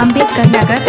अंबेडकर नगर।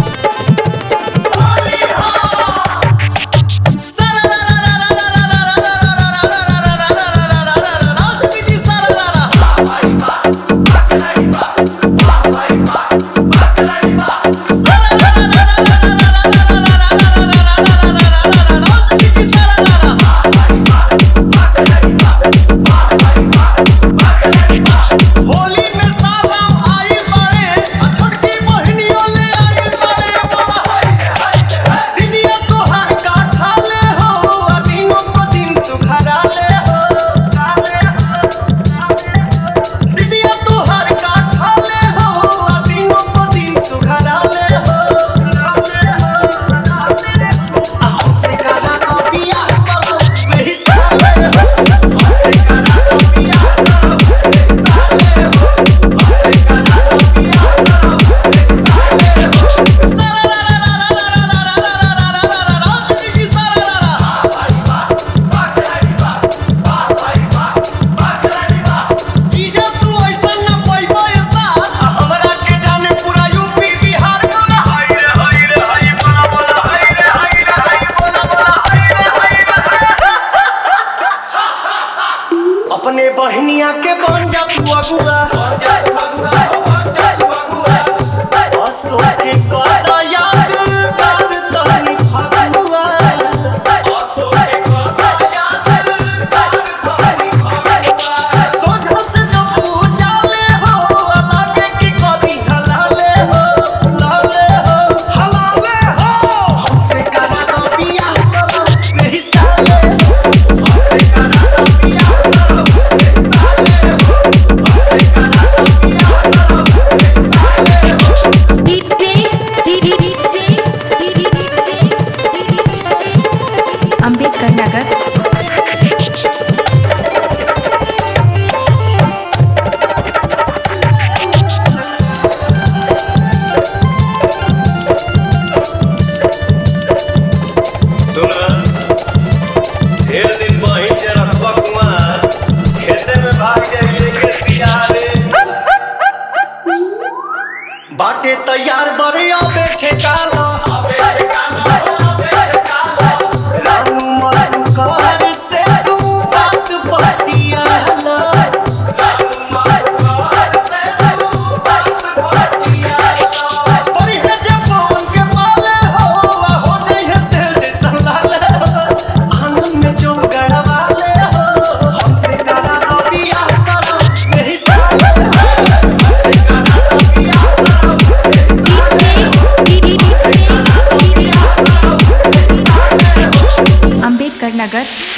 अपने बहनिया के बन जा तू अगुआ असो के करा याद कर तनी फगुआ असो के करा याद कर तनी फगुआ सोझा से जब उजाले हो लागे कि कदी हलाले हो हमसे करा दो बियाह सब मेरी साले अंबेडकर नगर। सुना ढेर दिन बहिन जे रखबा कुमार खेते में भाग जाइए के सियारे बाटे तैयार बरे आबे छे काला रानू मारू कहर से तू बात बतियाला परी है जे पवन के पाले हो जाइए से जैसा लाले आंगन में जो गड़वाले हो हमसे करा दो बियाह सब मेरी साले अंबेडकर नगर।